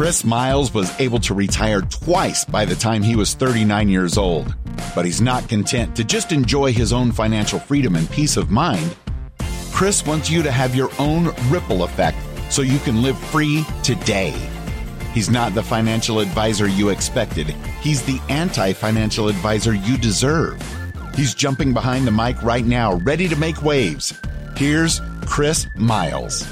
Chris Miles was able to retire twice by the time he was 39 years old. But he's not content to just enjoy his own financial freedom and peace of mind. Chris wants you to have your own ripple effect so you can live free today. He's not the financial advisor you expected. He's the anti-financial advisor you deserve. He's jumping behind the mic right now, ready to make waves. Here's Chris Miles.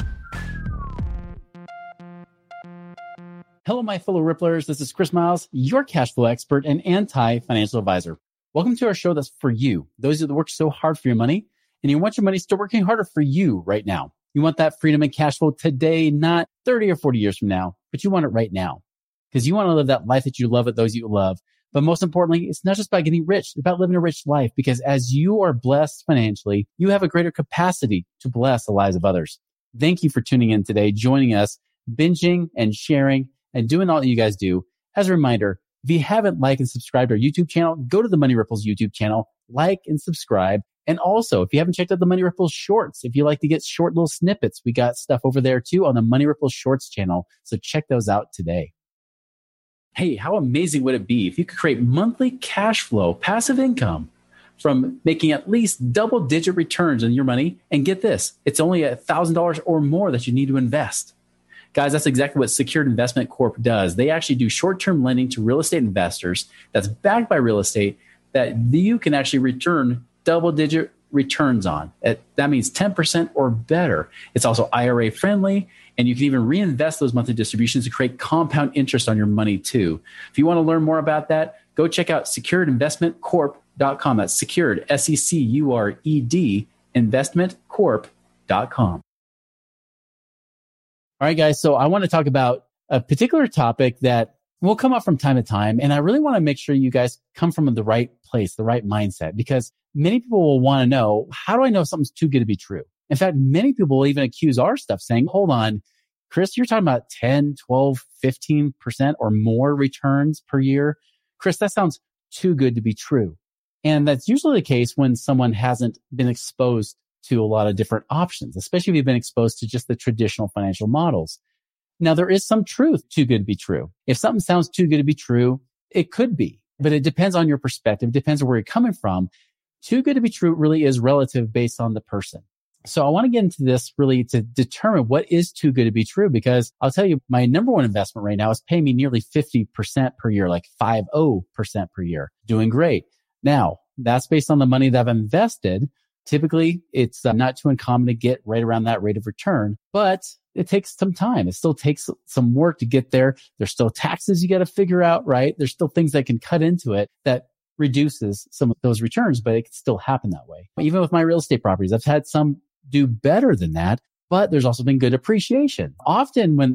Hello, my fellow Ripplers. This is Chris Miles, your cash flow expert and anti-financial advisor. Welcome to our show that's for you, those that work so hard for your money, and you want your money still working harder for you right now. You want that freedom and cash flow today, not 30 or 40 years from now, but you want it right now because you want to live that life that you love with those you love. But most importantly, it's not just about getting rich, it's about living a rich life because as you are blessed financially, you have a greater capacity to bless the lives of others. Thank you for tuning in today, joining us, binging and sharing and doing all that you guys do. As a reminder, if you haven't liked and subscribed to our YouTube channel, go to the Money Ripples YouTube channel, like and subscribe. And also, if you haven't checked out the Money Ripples Shorts, if you like to get short little snippets, we got stuff over there too on the Money Ripples Shorts channel. So check those out today. Hey, how amazing would it be if you could create monthly cash flow, passive income from making at least double-digit returns on your money? And get this, it's only $1,000 or more that you need to invest. Guys, that's exactly what Secured Investment Corp does. They actually do short-term lending to real estate investors that's backed by real estate that you can actually return double-digit returns on. That means 10% or better. It's also IRA friendly, and you can even reinvest those monthly distributions to create compound interest on your money too. If you want to learn more about that, go check out securedinvestmentcorp.com. That's secured, SECURED, investmentcorp.com. All right, guys. So I want to talk about a particular topic that will come up from time to time. And I really want to make sure you guys come from the right place, the right mindset, because many people will want to know, how do I know something's too good to be true? In fact, many people will even accuse our stuff saying, hold on, Chris, you're talking about 10, 12, 15% or more returns per year. Chris, that sounds too good to be true. And that's usually the case when someone hasn't been exposed to a lot of different options, especially if you've been exposed to just the traditional financial models. Now, there is some truth too good to be true. If something sounds too good to be true, it could be, but it depends on your perspective. It depends on where you're coming from. Too good to be true really is relative based on the person. So I want to get into this really to determine what is too good to be true, because I'll tell you, my number one investment right now is paying me nearly 50% per year, like 50% per year. Doing great. Now, that's based on the money that I've invested. Typically, it's not too uncommon to get right around that rate of return, but it takes some time. It still takes some work to get there. There's still taxes you got to figure out, right? There's still things that can cut into it that reduces some of those returns, but it can still happen that way. Even with my real estate properties, I've had some do better than that, but there's also been good appreciation. Often when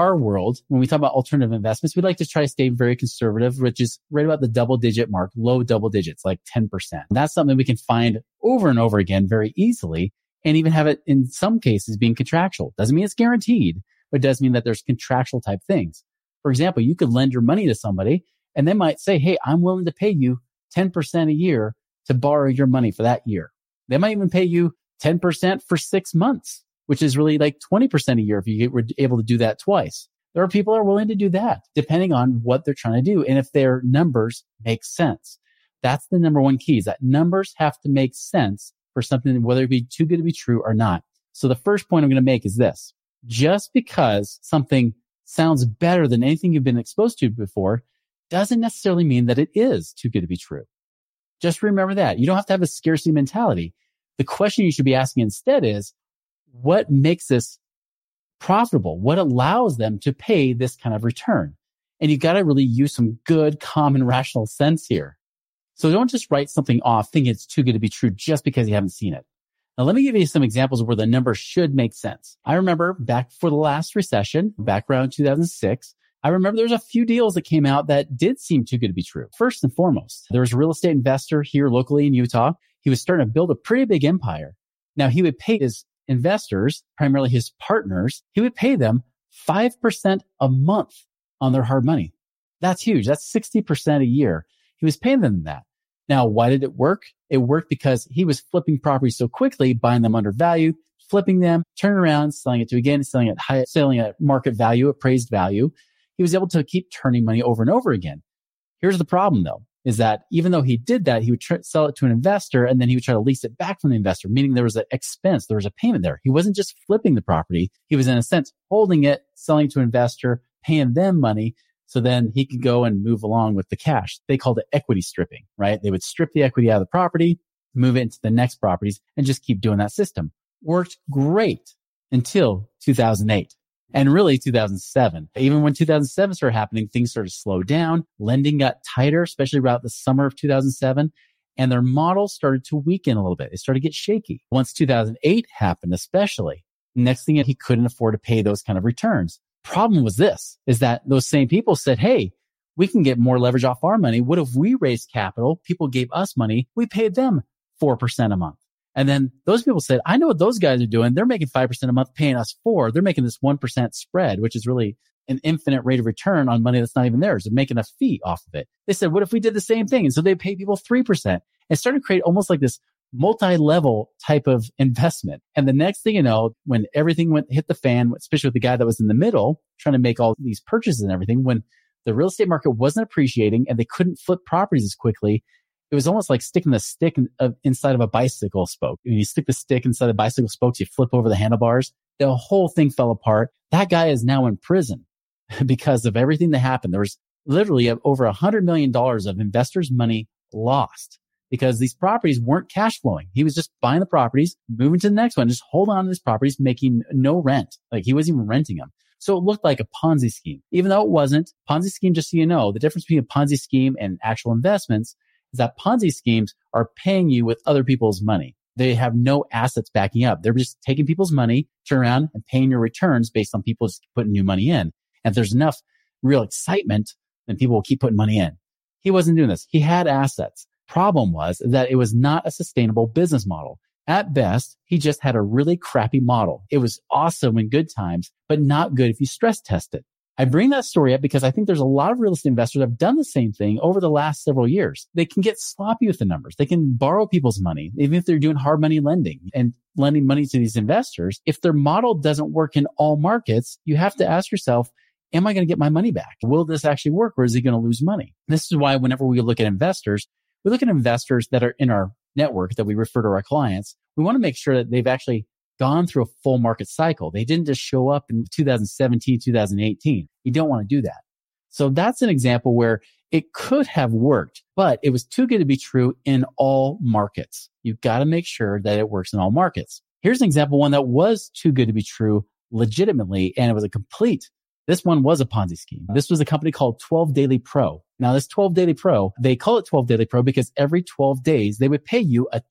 we talk about alternative investments, we like to try to stay very conservative, which is right about the double digit mark, low double digits, like 10%. That's something we can find over and over again very easily, and even have it in some cases being contractual. Doesn't mean it's guaranteed, but it does mean that there's contractual type things. For example, you could lend your money to somebody and they might say, hey, I'm willing to pay you 10% a year to borrow your money for that year. They might even pay you 10% for 6 months, which is really like 20% a year if you were able to do that twice. There are people that are willing to do that depending on what they're trying to do and if their numbers make sense. That's the number one key, is that numbers have to make sense for something, whether it be too good to be true or not. So the first point I'm going to make is this. Just because something sounds better than anything you've been exposed to before doesn't necessarily mean that it is too good to be true. Just remember that. You don't have to have a scarcity mentality. The question you should be asking instead is, what makes this profitable? What allows them to pay this kind of return? And you got to really use some good, common, rational sense here. So don't just write something off thinking it's too good to be true just because you haven't seen it. Now, let me give you some examples where the numbers should make sense. I remember back for the last recession, back around 2006, I remember there was a few deals that came out that did seem too good to be true. First and foremost, there was a real estate investor here locally in Utah. He was starting to build a pretty big empire. Now, he would pay his investors, primarily his partners, he would pay them 5% a month on their hard money. That's huge. That's 60% a year. He was paying them that. Now, why did it work? It worked because he was flipping properties so quickly, buying them undervalued, flipping them, turning around, selling it to again, selling at market value, appraised value. He was able to keep turning money over and over again. Here's the problem though, is that even though he did that, he would sell it to an investor and then he would try to lease it back from the investor, meaning there was an expense, there was a payment there. He wasn't just flipping the property. He was in a sense holding it, selling to an investor, paying them money. So then he could go and move along with the cash. They called it equity stripping, right? They would strip the equity out of the property, move it into the next properties and just keep doing that system. Worked great until 2008 and really 2007. Even when 2007 started happening, things started to slow down. Lending got tighter, especially about the summer of 2007. And their model started to weaken a little bit. It started to get shaky. Once 2008 happened, especially, next thing he couldn't afford to pay those kind of returns. Problem was this, is that those same people said, hey, we can get more leverage off our money. What if we raised capital? People gave us money. We paid them 4% a month. And then those people said, I know what those guys are doing. They're making 5% a month, paying us 4%. They're making this 1% spread, which is really an infinite rate of return on money that's not even theirs. They're making a fee off of it. They said, what if we did the same thing? And so they pay people 3% and started to create almost like this multi-level type of investment. And the next thing you know, when everything hit the fan, especially with the guy that was in the middle trying to make all these purchases and everything, when the real estate market wasn't appreciating and they couldn't flip properties as quickly, it was almost like sticking the stick inside of a bicycle spoke. When you stick the stick inside the bicycle spokes, you flip over the handlebars. The whole thing fell apart. That guy is now in prison because of everything that happened. There was literally over $100 million of investors' money lost because these properties weren't cash flowing. He was just buying the properties, moving to the next one, just hold on to these properties, making no rent. Like he wasn't even renting them. So it looked like a Ponzi scheme, even though it wasn't. Ponzi scheme, just so you know, the difference between a Ponzi scheme and actual investments is that Ponzi schemes are paying you with other people's money. They have no assets backing up. They're just taking people's money, turn around and paying your returns based on people just putting new money in. And if there's enough real excitement, then people will keep putting money in. He wasn't doing this. He had assets. Problem was that it was not a sustainable business model. At best, he just had a really crappy model. It was awesome in good times, but not good if you stress test it. I bring that story up because I think there's a lot of real estate investors that have done the same thing over the last several years. They can get sloppy with the numbers. They can borrow people's money, even if they're doing hard money lending and lending money to these investors. If their model doesn't work in all markets, you have to ask yourself, am I going to get my money back? Will this actually work or is he going to lose money? This is why whenever we look at investors, we look at investors that are in our network that we refer to our clients. We want to make sure that they've actually gone through a full market cycle. They didn't just show up in 2017, 2018. You don't want to do that. So that's an example where it could have worked, but it was too good to be true in all markets. You've got to make sure that it works in all markets. Here's an example, one that was too good to be true legitimately, and it was this one was a Ponzi scheme. This was a company called 12 Daily Pro. Now, this 12 Daily Pro, they call it 12 Daily Pro because every 12 days, they would pay you a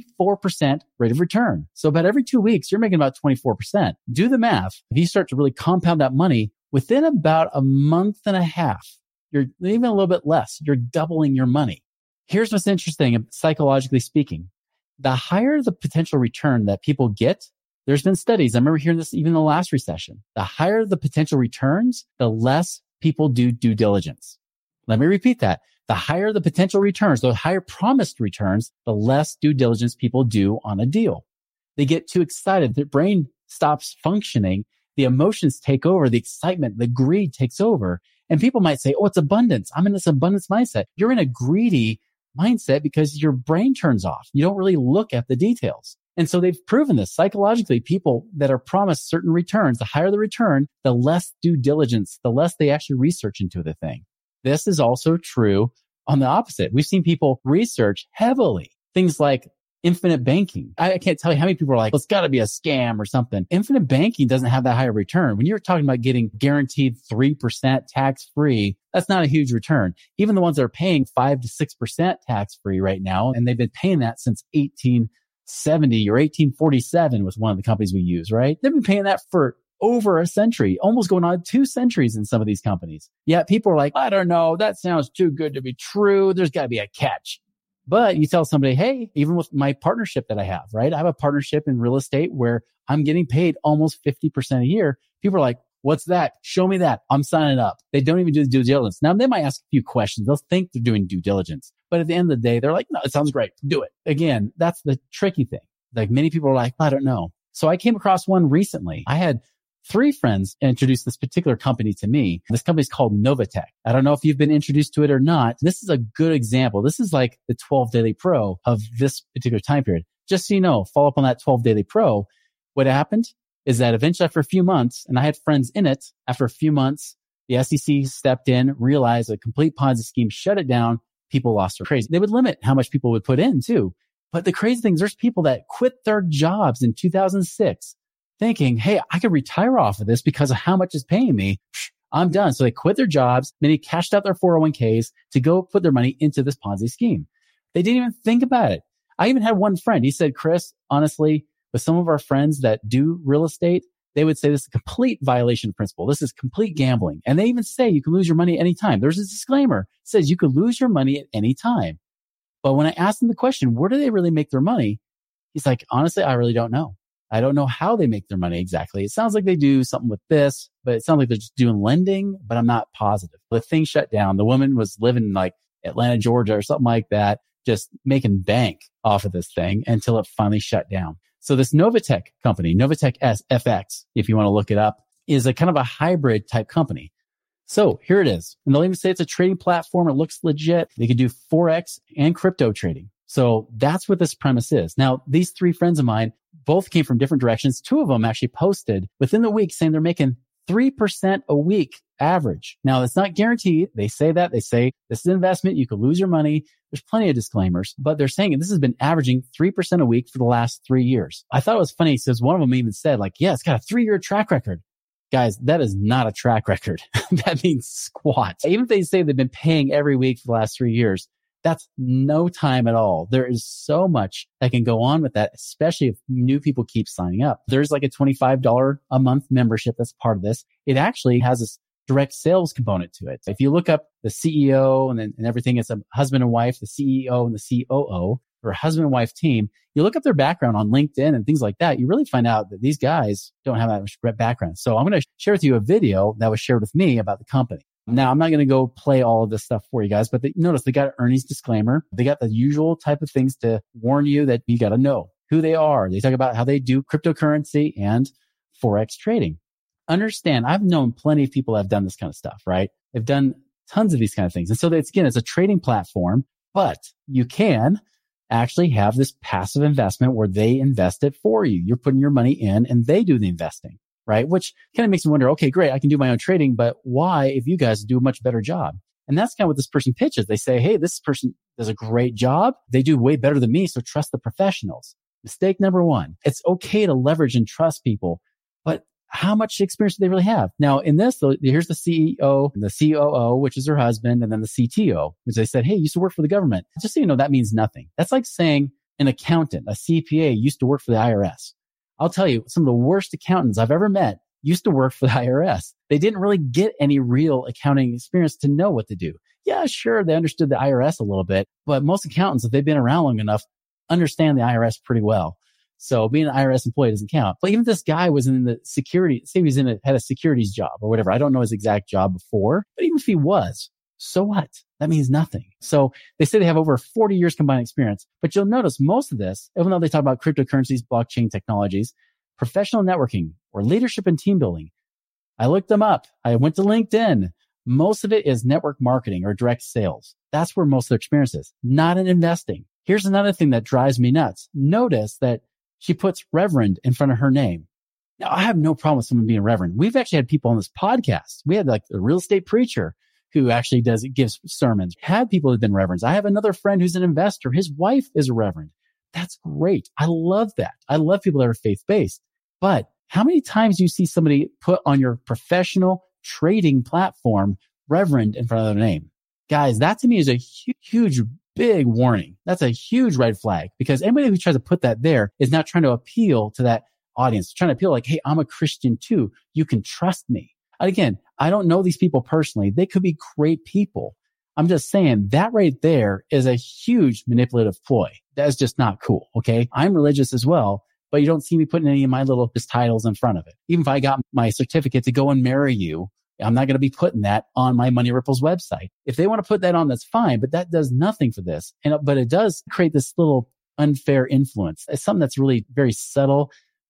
24% rate of return. So about every 2 weeks, you're making about 24%. Do the math. If you start to really compound that money, within about a month and a half, you're even a little bit less, you're doubling your money. Here's what's interesting, psychologically speaking. The higher the potential return that people get, there's been studies. I remember hearing this even in the last recession. The higher the potential returns, the less people do due diligence. Let me repeat that. The higher the potential returns, the higher promised returns, the less due diligence people do on a deal. They get too excited. Their brain stops functioning. The emotions take over. The excitement, the greed takes over. And people might say, oh, it's abundance. I'm in this abundance mindset. You're in a greedy mindset because your brain turns off. You don't really look at the details. And so they've proven this psychologically. People that are promised certain returns, the higher the return, the less due diligence, the less they actually research into the thing. This is also true on the opposite. We've seen people research heavily things like infinite banking. I can't tell you how many people are like, well, it's got to be a scam or something. Infinite banking doesn't have that high of return. When you're talking about getting guaranteed 3% tax free, that's not a huge return. Even the ones that are paying 5 to 6% tax free right now, and they've been paying that since 1870 or 1847 was one of the companies we use, right? They've been paying that for over a century, almost going on 2 centuries in some of these companies. Yet people are like, I don't know, that sounds too good to be true. There's got to be a catch. But you tell somebody, hey, even with my partnership that I have, right? I have a partnership in real estate where I'm getting paid almost 50% a year. People are like, what's that? Show me that. I'm signing up. They don't even do the due diligence. Now, they might ask a few questions. They'll think they're doing due diligence. But at the end of the day, they're like, no, it sounds great. Do it. Again, that's the tricky thing. Like many people are like, I don't know. So I came across one recently. I had 3 friends introduce this particular company to me. This company is called Novatech. I don't know if you've been introduced to it or not. This is a good example. This is like the 12 Daily Pro of this particular time period. Just so you know, follow up on that 12 Daily Pro. What happened is that eventually after a few months, and I had friends in it, after a few months, the SEC stepped in, realized a complete Ponzi scheme, shut it down. People lost their crazy. They would limit how much people would put in too. But the crazy thing is there's people that quit their jobs in 2006 thinking, hey, I could retire off of this because of how much it's paying me. I'm done. So they quit their jobs. Many cashed out their 401ks to go put their money into this Ponzi scheme. They didn't even think about it. I even had one friend. He said, Chris, honestly, with some of our friends that do real estate, they would say this is a complete violation of principle. This is complete gambling. And they even say you can lose your money at any time. There's a disclaimer. It says you could lose your money at any time. But when I asked him the question, where do they really make their money? He's like, honestly, I really don't know. I don't know how they make their money exactly. It sounds like they do something with this, but it sounds like they're just doing lending, but I'm not positive. The thing shut down. The woman was living in like Atlanta, Georgia or something like that, just making bank off of this thing until it finally shut down. So this Novatech company, Novatech FX, if you want to look it up, is a kind of a hybrid type company. So here it is. And they'll even say it's a trading platform. It looks legit. They can do Forex and crypto trading. So that's what this premise is. Now, these 3 friends of mine both came from different directions. 2 of them actually posted within the week saying they're making 3% a week average. Now, it's not guaranteed. They say that. They say this is an investment. You could lose your money. There's plenty of disclaimers, but they're saying this has been averaging 3% a week for the last 3 years. I thought it was funny because one of them even said like, yeah, it's got a 3-year track record. Guys, that is not a track record. That means squat. Even if they say they've been paying every week for the last 3 years, that's no time at all. There is so much that can go on with that, especially if new people keep signing up. There's like a $25 a month membership that's part of this. It actually has this direct sales component to it. If you look up the CEO and everything, it's a husband and wife, the CEO and the COO, or a husband and wife team. You look up their background on LinkedIn and things like that. You really find out that these guys don't have that much background. So I'm going to share with you a video that was shared with me about the company. Now, I'm not going to go play all of this stuff for you guys, but notice they got an earnings disclaimer. They got the usual type of things to warn you that you got to know who they are. They talk about how they do cryptocurrency and Forex trading. Understand, I've known plenty of people that have done this kind of stuff, right? They've done tons of these kind of things. And so it's a trading platform, but you can actually have this passive investment where they invest it for you. You're putting your money in and they do the investing, right? Which kind of makes me wonder, okay, great, I can do my own trading, but why if you guys do a much better job? And that's kind of what this person pitches. They say, hey, this person does a great job. They do way better than me. So trust the professionals. Mistake number 1. It's okay to leverage and trust people, but how much experience do they really have? Now, in this, here's the CEO, and the COO, which is her husband, and then the CTO, which they said, hey, you used to work for the government. Just so you know, that means nothing. That's like saying an accountant, a CPA, used to work for the IRS. I'll tell you, some of the worst accountants I've ever met used to work for the IRS. They didn't really get any real accounting experience to know what to do. Yeah, sure, they understood the IRS a little bit, but most accountants, if they've been around long enough, understand the IRS pretty well. So being an IRS employee doesn't count. But even if this guy was in the security, say he was had a securities job or whatever. I don't know his exact job before, but even if he was, so what? That means nothing. So they say they have over 40 years combined experience, but you'll notice most of this, even though they talk about cryptocurrencies, blockchain technologies, professional networking or leadership and team building. I looked them up. I went to LinkedIn. Most of it is network marketing or direct sales. That's where most of their experience is, not in investing. Here's another thing that drives me nuts. Notice that she puts Reverend in front of her name. Now, I have no problem with someone being Reverend. We've actually had people on this podcast. We had like a real estate preacher who actually gives sermons. Had people who've been Reverends. I have another friend who's an investor. His wife is a Reverend. That's great. I love that. I love people that are faith-based. But how many times do you see somebody put on your professional trading platform Reverend in front of their name? Guys, that to me is a huge, big warning. That's a huge red flag because anybody who tries to put that there is not trying to appeal to that audience, trying to appeal like, hey, I'm a Christian too. You can trust me. And again, I don't know these people personally. They could be great people. I'm just saying that right there is a huge manipulative ploy. That's just not cool. Okay. I'm religious as well, but you don't see me putting any of my little titles in front of it. Even if I got my certificate to go and marry you, I'm not going to be putting that on my Money Ripples website. If they want to put that on, that's fine, but that does nothing for this. But it does create this little unfair influence. It's something that's really very subtle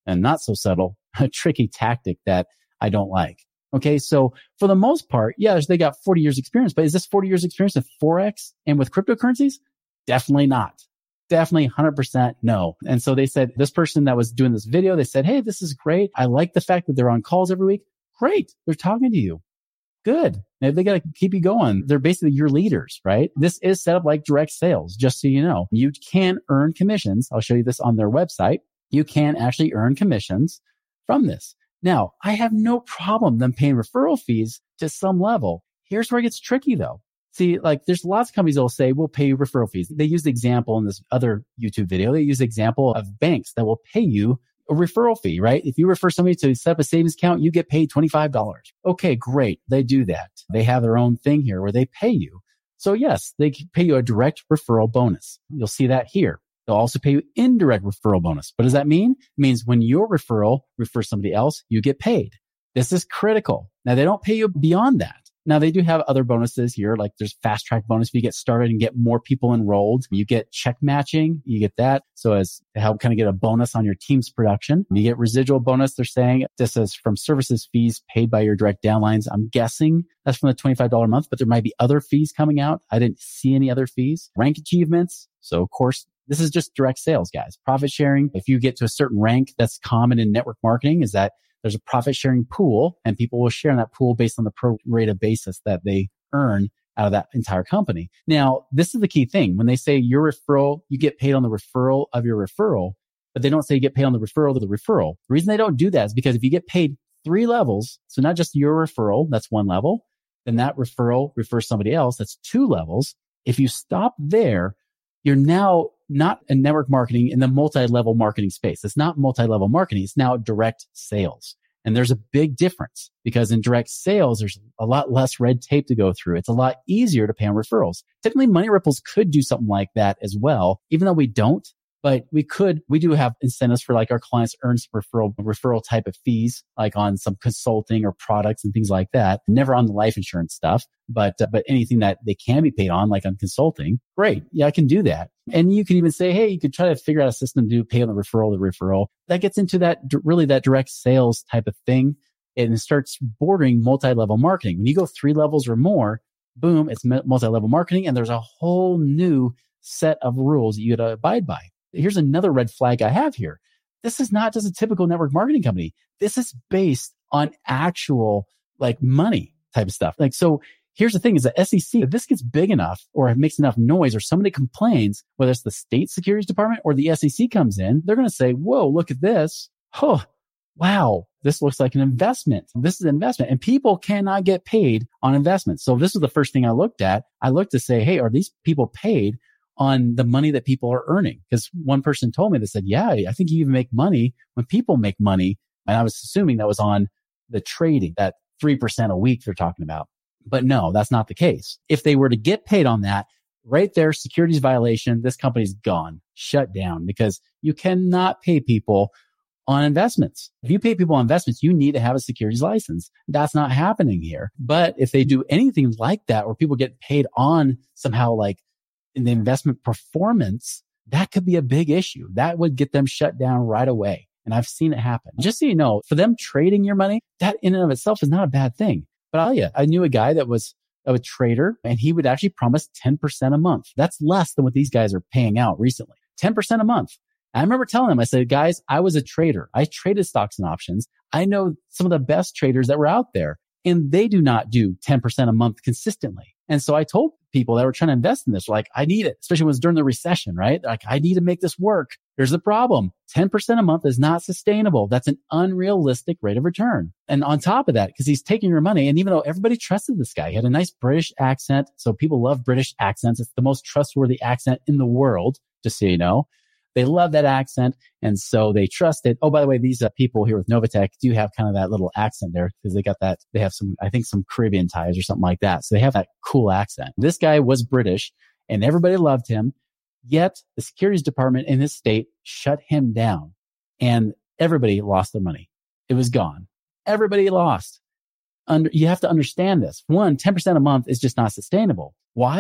and not so subtle, a tricky tactic that I don't like. Okay. So for the most part, yes, they got 40 years experience, but is this 40 years experience with Forex and with cryptocurrencies? Definitely not. Definitely 100% no. And so they said, this person that was doing this video, they said, hey, this is great. I like the fact that they're on calls every week. Great. They're talking to you. Good. Maybe they got to keep you going. They're basically your leaders, right? This is set up like direct sales, just so you know. You can earn commissions. I'll show you this on their website. You can actually earn commissions from this. Now, I have no problem them paying referral fees to some level. Here's where it gets tricky though. See, like there's lots of companies that will say, we'll pay you referral fees. They use the example in this other YouTube video. They use the example of banks that will pay you a referral fee, right? If you refer somebody to set up a savings account, you get paid $25. Okay, great. They do that. They have their own thing here where they pay you. So yes, they can pay you a direct referral bonus. You'll see that here. They'll also pay you indirect referral bonus. What does that mean? It means when your referral refers somebody else, you get paid. This is critical. Now, they don't pay you beyond that. Now, they do have other bonuses here, like there's fast track bonus if you get started and get more people enrolled. You get check matching. You get that. So as to help kind of get a bonus on your team's production. You get residual bonus. They're saying this is from services fees paid by your direct downlines. I'm guessing that's from the $25 a month, but there might be other fees coming out. I didn't see any other fees. Rank achievements. So of course, this is just direct sales, guys. Profit sharing. If you get to a certain rank, that's common in network marketing, is that there's a profit sharing pool and people will share in that pool based on the pro rata basis that they earn out of that entire company. Now, this is the key thing. When they say your referral, you get paid on the referral of your referral, but they don't say you get paid on the referral of the referral. The reason they don't do that is because if you get paid 3 levels, so not just your referral, that's 1 level, then that referral refers somebody else, that's 2 levels. If you stop there, you're now not in network marketing in the multi-level marketing space. It's not multi-level marketing. It's now direct sales. And there's a big difference because in direct sales, there's a lot less red tape to go through. It's a lot easier to pay on referrals. Typically, Money Ripples could do something like that as well, even though we don't. But we do have incentives for like our clients earn some referral type of fees, like on some consulting or products and things like that. Never on the life insurance stuff, but anything that they can be paid on, like on consulting. Great. Yeah, I can do that. And you can even say, hey, you could try to figure out a system to pay on the referral. That gets into that direct sales type of thing. And it starts bordering multi-level marketing. When you go 3 levels or more, boom, it's multi-level marketing. And there's a whole new set of rules that you got to abide by. Here's another red flag I have here. This is not just a typical network marketing company. This is based on actual like money type of stuff. Like, so here's the thing is the SEC, if this gets big enough or it makes enough noise or somebody complains, whether it's the state securities department or the SEC comes in, they're going to say, whoa, look at this. Oh, wow. This looks like an investment. This is an investment and people cannot get paid on investments. So this is the first thing I looked at. I looked to say, hey, are these people paid on the money that people are earning? Because one person told me, they said, yeah, I think you even make money when people make money. And I was assuming that was on the trading, that 3% a week they're talking about. But no, that's not the case. If they were to get paid on that, right there, securities violation, this company's gone, shut down, because you cannot pay people on investments. If you pay people on investments, you need to have a securities license. That's not happening here. But if they do anything like that, or people get paid on somehow like in the investment performance, that could be a big issue. That would get them shut down right away. And I've seen it happen. Just so you know, for them trading your money, that in and of itself is not a bad thing. But I'll tell you, I knew a guy that was a trader and he would actually promise 10% a month. That's less than what these guys are paying out recently. 10% a month. I remember telling him, I said, guys, I was a trader. I traded stocks and options. I know some of the best traders that were out there and they do not do 10% a month consistently. And so I told people that were trying to invest in this, like, I need it, especially when it was during the recession, right? Like, I need to make this work. Here's the problem. 10% a month is not sustainable. That's an unrealistic rate of return. And on top of that, because he's taking your money, and even though everybody trusted this guy, he had a nice British accent. So people love British accents. It's the most trustworthy accent in the world, just so you know. They love that accent. And so they trust it. Oh, by the way, these people here with Novatech do have kind of that little accent there because they got that. They have some, I think some Caribbean ties or something like that. So they have that cool accent. This guy was British and everybody loved him. Yet the securities department in his state shut him down and everybody lost their money. It was gone. Everybody lost. You have to understand this. 10% a month is just not sustainable. Why?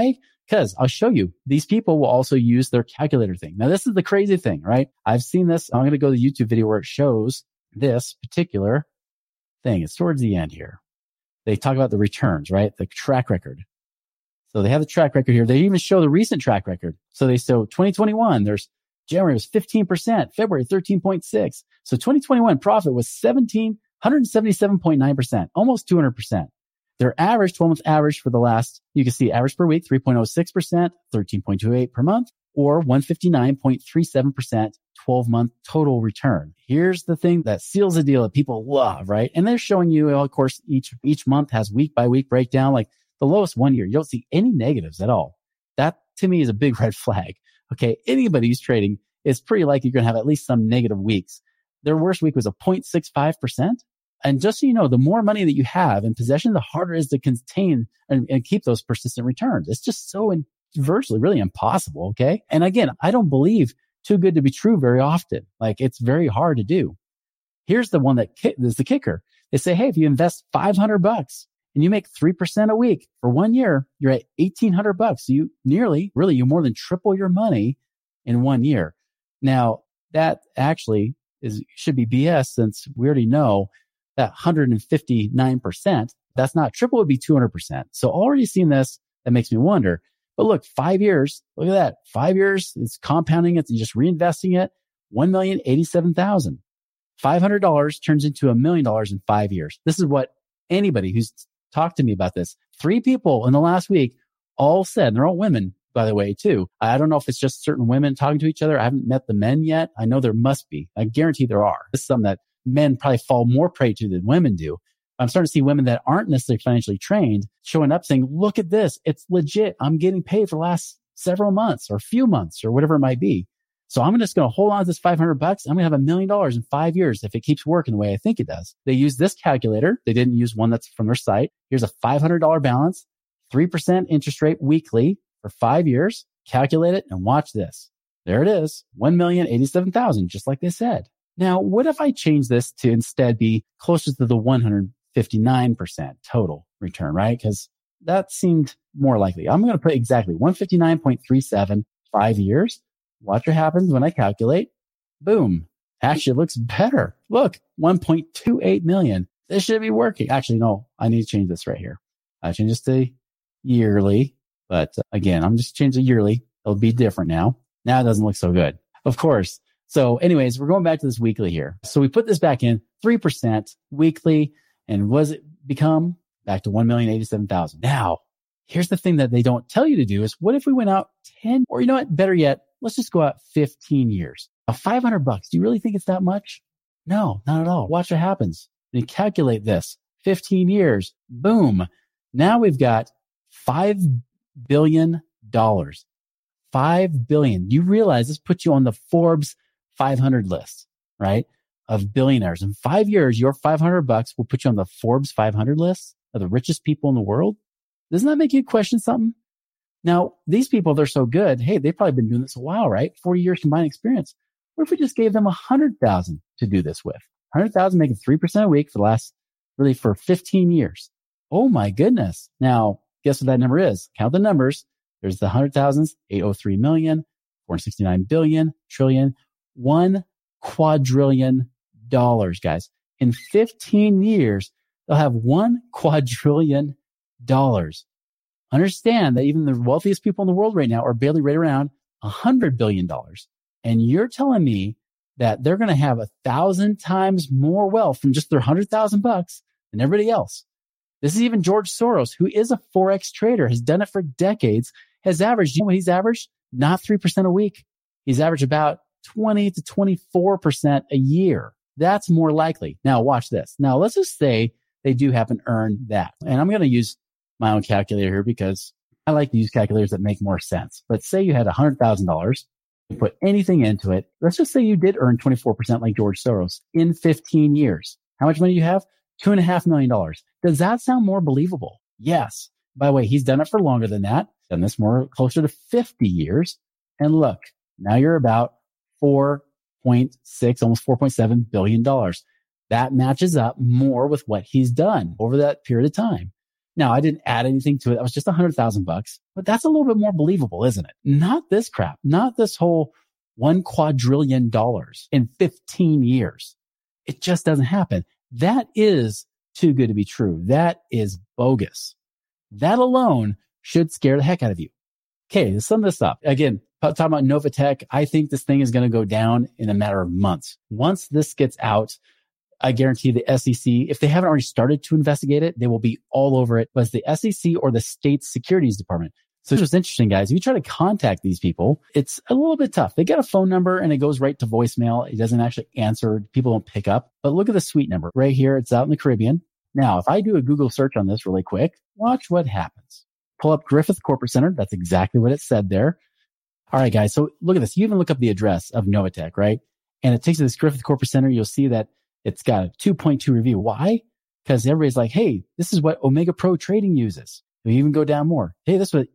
Because I'll show you, these people will also use their calculator thing. Now, this is the crazy thing, right? I've seen this. I'm going to go to the YouTube video where it shows this particular thing. It's towards the end here. They talk about the returns, right? The track record. So they have the track record here. They even show the recent track record. So they show 2021, there's January was 15%, February 13.6. So 2021 profit was 177.9%, almost 200%. Their average, 12-month average for the last, you can see average per week, 3.06%, 13.28 per month, or 159.37% 12-month total return. Here's the thing that seals the deal that people love, right? And they're showing you, of course, each month has week by week breakdown. Like the lowest 1 year, you don't see any negatives at all. That to me is a big red flag. Okay. Anybody who's trading is pretty likely you're going to have at least some negative weeks. Their worst week was a 0.65%. And just so you know, the more money that you have in possession, the harder it is to contain and keep those persistent returns. It's just so virtually really impossible. Okay. And again, I don't believe too good to be true very often. Like it's very hard to do. Here's the one that is the kicker. They say, hey, if you invest $500 and you make 3% a week for 1 year, you're at $1,800. So you you more than triple your money in 1 year. Now that actually should be BS, since we already know that 159%, that's not triple, would be 200%. So already seen this, that makes me wonder. But look, 5 years, look at that. 5 years, it's compounding it, you're just reinvesting it. $1,087,000. $500 turns into $1 million in 5 years. This is what anybody who's talked to me about this, 3 people in the last week all said, and they're all women, by the way, too. I don't know if it's just certain women talking to each other. I haven't met the men yet. I know there must be. I guarantee there are. This is something that men probably fall more prey to than women do. I'm starting to see women that aren't necessarily financially trained showing up saying, look at this. It's legit. I'm getting paid for the last several months or few months or whatever it might be. So I'm just going to hold on to this $500. I'm going to have $1 million in 5 years if it keeps working the way I think it does. They use this calculator. They didn't use one that's from their site. Here's a $500 balance, 3% interest rate weekly for 5 years. Calculate it and watch this. There it is. 1,087,000, just like they said. Now, what if I change this to instead be closer to the 159% total return, right? Because that seemed more likely. I'm going to put exactly 159.37, 5 years. Watch what happens when I calculate. Boom. Actually, it looks better. Look, 1.28 million. This should be working. Actually, no, I need to change this right here. I change this to yearly, but again, I'm just changing to yearly. It'll be different now. Now it doesn't look so good. Of course. So anyways, we're going back to this weekly here. So we put this back in 3% weekly. And what does it become? Back to 1,087,000. Now, here's the thing that they don't tell you to do is what if we went out 10, or you know what, better yet, let's just go out 15 years. Now, $500. Do you really think it's that much? No, not at all. Watch what happens. And calculate this. 15 years. Boom. Now we've got $5 billion. $5 billion. You realize this puts you on the Forbes 500 list, right? Of billionaires. In 5 years, your $500 will put you on the Forbes 500 list of the richest people in the world. Doesn't that make you question something? Now, these people, they're so good. Hey, they've probably been doing this a while, right? 40 years combined experience. What if we just gave them 100,000 to do this with? 100,000 making 3% a week for 15 years. Oh my goodness. Now, guess what that number is? Count the numbers. There's the 100,000s, 803 million, 469 billion, trillion, $1 quadrillion, guys. In 15 years, they'll have $1 quadrillion. Understand that even the wealthiest people in the world right now are barely right around $100 billion. And you're telling me that they're going to have 1,000 times more wealth from just their $100,000 than everybody else. This is even George Soros, who is a Forex trader, has done it for decades, has averaged, you know what he's averaged? Not 3% a week. He's averaged about 20 to 24% a year. That's more likely. Now watch this. Now let's just say they do happen to earn that. And I'm going to use my own calculator here because I like to use calculators that make more sense. But say you had $100,000, you put anything into it. Let's just say you did earn 24% like George Soros in 15 years. How much money do you have? $2.5 million. Does that sound more believable? Yes. By the way, he's done it for longer than that. Done this more closer to 50 years. And look, now you're about 4.6, almost $4.7 billion. That matches up more with what he's done over that period of time. Now, I didn't add anything to it. That was just $100,000, but that's a little bit more believable, isn't it? Not this crap, not this whole $1 quadrillion in 15 years. It just doesn't happen. That is too good to be true. That is bogus. That alone should scare the heck out of you. Okay, to sum this up. Again, talking about Novatech, I think this thing is going to go down in a matter of months. Once this gets out, I guarantee the SEC, if they haven't already started to investigate it, they will be all over it. But it's the SEC or the state securities department. So it was interesting, guys. If you try to contact these people, it's a little bit tough. They get a phone number and it goes right to voicemail. It doesn't actually answer. People don't pick up. But look at the suite number right here. It's out in the Caribbean. Now, if I do a Google search on this really quick, watch what happens. Pull up Griffith Corporate Center. That's exactly what it said there. All right, guys. So look at this. You even look up the address of Novatech, right? And it takes you to this Griffith Corporate Center. You'll see that it's got a 2.2 review. Why? Because everybody's like, hey, this is what Omega Pro Trading uses. We even go down more. Hey, this is what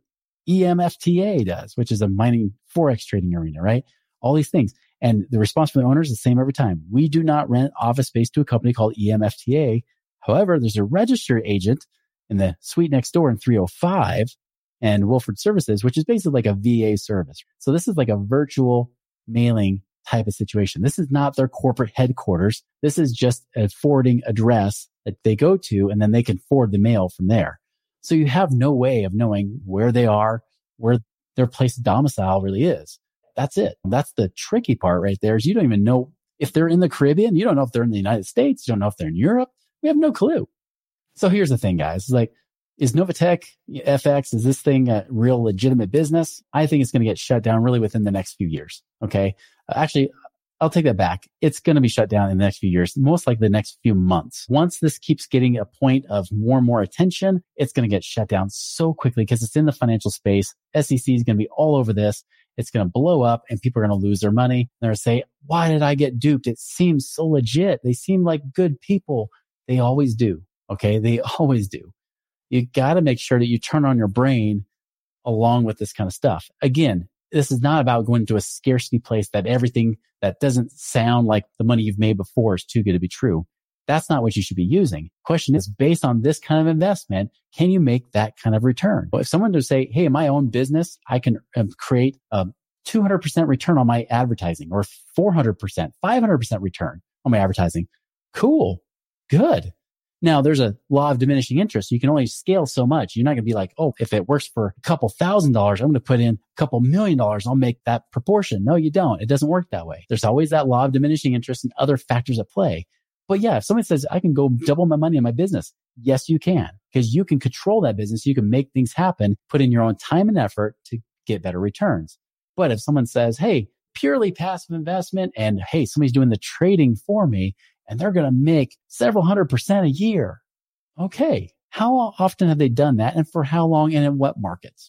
EMFTA does, which is a mining Forex trading arena, right? All these things. And the response from the owners is the same every time. We do not rent office space to a company called EMFTA. However, there's a registered agent in the suite next door in 305 and Wilford Services, which is basically like a VA service. So this is like a virtual mailing type of situation. This is not their corporate headquarters. This is just a forwarding address that they go to, and then they can forward the mail from there. So you have no way of knowing where they are, where their place of domicile really is. That's it. That's the tricky part right there, is you don't even know if they're in the Caribbean. You don't know if they're in the United States. You don't know if they're in Europe. We have no clue. So here's the thing, guys. It's like, is Novatech FX, is this thing a real legitimate business? I think it's going to get shut down really within the next few years. Okay. Actually, I'll take that back. It's going to be shut down in the next few years, most likely the next few months. Once this keeps getting a point of more and more attention, it's going to get shut down so quickly because it's in the financial space. SEC is going to be all over this. It's going to blow up and people are going to lose their money. They're going to say, why did I get duped? It seems so legit. They seem like good people. They always do. Okay. They always do. You got to make sure that you turn on your brain along with this kind of stuff. Again, this is not about going to a scarcity place that everything that doesn't sound like the money you've made before is too good to be true. That's not what you should be using. Question is, based on this kind of investment, can you make that kind of return? Well, if someone to say, hey, in my own business, I can create a 200% return on my advertising, or 400%, 500% return on my advertising. Cool. Good. Now, there's a law of diminishing interest. You can only scale so much. You're not going to be like, oh, if it works for a couple $1,000s, I'm going to put in a couple $1 million. I'll make that proportion. No, you don't. It doesn't work that way. There's always that law of diminishing interest and other factors at play. But yeah, if someone says, I can go double my money in my business, yes, you can, because you can control that business. You can make things happen, put in your own time and effort to get better returns. But if someone says, hey, purely passive investment, and hey, somebody's doing the trading for me, and they're going to make several 100% a year. Okay. How often have they done that? And for how long and in what markets?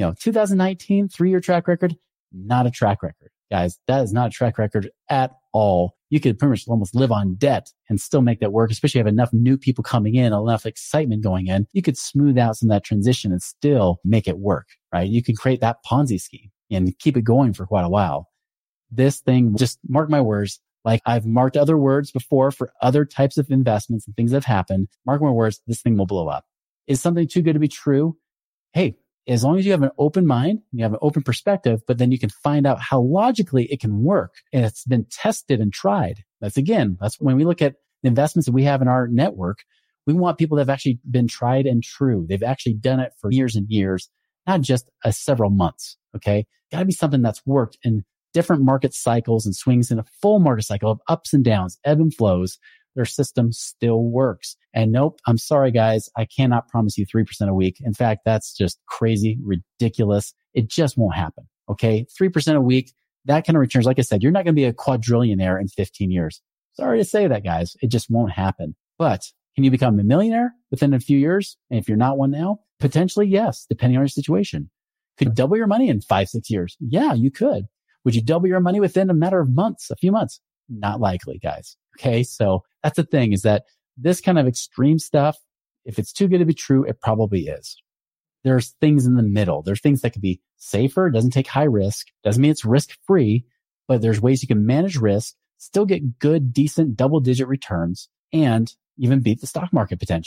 2019, 3-year track record, not a track record. Guys, that is not a track record at all. You could pretty much almost live on debt and still make that work, especially if you have enough new people coming in, enough excitement going in. You could smooth out some of that transition and still make it work, right? You can create that Ponzi scheme and keep it going for quite a while. This thing, just mark my words, like I've marked other words before for other types of investments and things that have happened. Mark my words, this thing will blow up. Is something too good to be true? Hey, as long as you have an open mind, you have an open perspective, but then you can find out how logically it can work and it's been tested and tried. That's when we look at the investments that we have in our network, we want people that have actually been tried and true. They've actually done it for years and years, not just several months. Okay. Got to be something that's worked in different market cycles and swings in a full market cycle of ups and downs, ebb and flows. Their system still works. And nope, I'm sorry, guys. I cannot promise you 3% a week. In fact, that's just crazy, ridiculous. It just won't happen. Okay. 3% a week, that kind of returns. Like I said, you're not going to be a quadrillionaire in 15 years. Sorry to say that, guys. It just won't happen. But can you become a millionaire within a few years? And if you're not one now, potentially, yes, depending on your situation. Could you double your money in 5-6 years? Yeah, you could. Would you double your money within a matter of months, a few months? Not likely, guys. Okay. So that's the thing, is that this kind of extreme stuff, if it's too good to be true, it probably is. There's things in the middle. There's things that could be safer, doesn't take high risk, doesn't mean it's risk free, but there's ways you can manage risk, still get good, decent double-digit returns, and even beat the stock market potentially.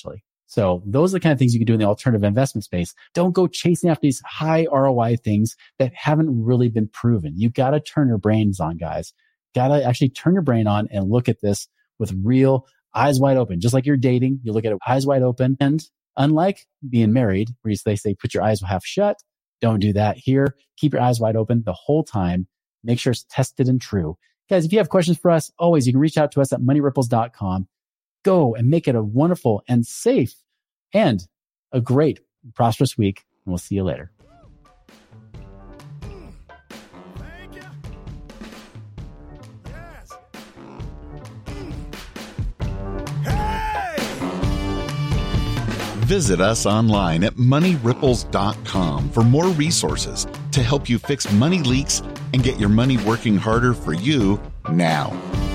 So those are the kind of things you can do in the alternative investment space. Don't go chasing after these high ROI things that haven't really been proven. You got to turn your brains on, guys. Got to actually turn your brain on and look at this with real eyes wide open. Just like you're dating, you look at it eyes wide open. And unlike being married, where they say, put your eyes half shut, don't do that here. Keep your eyes wide open the whole time. Make sure it's tested and true. Guys, if you have questions for us, always you can reach out to us at moneyripples.com. Go and make it a wonderful and safe and a great, prosperous week. And we'll see you later. Visit us online at moneyripples.com for more resources to help you fix money leaks and get your money working harder for you now.